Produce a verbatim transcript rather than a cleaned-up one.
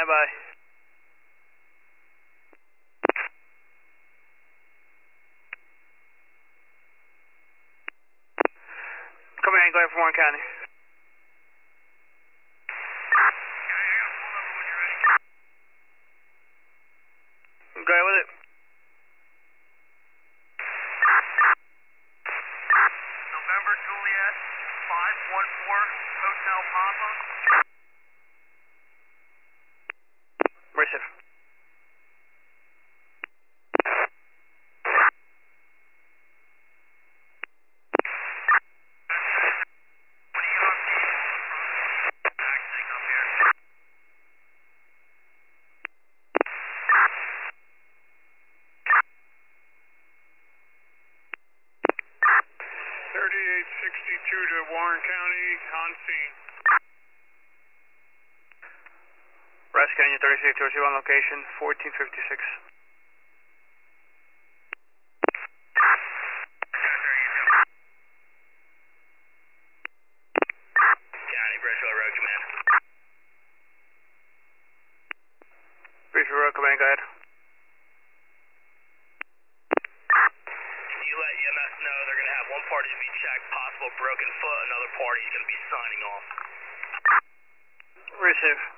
stand by. Command, go ahead for Warren County. Go ahead with it. November Juliet, five one four, Hotel Papa. Receive. thirty-eight sixty-two to Warren County, on scene. Bryce Canyon thirty-six to receive on location, fourteen fifty-six. County, Bridgeville Road Command. Bridgeville Road Command, go ahead. You let E M S know they're going to have one party to be checked, possible broken foot, another party is going to be signing off. Receive.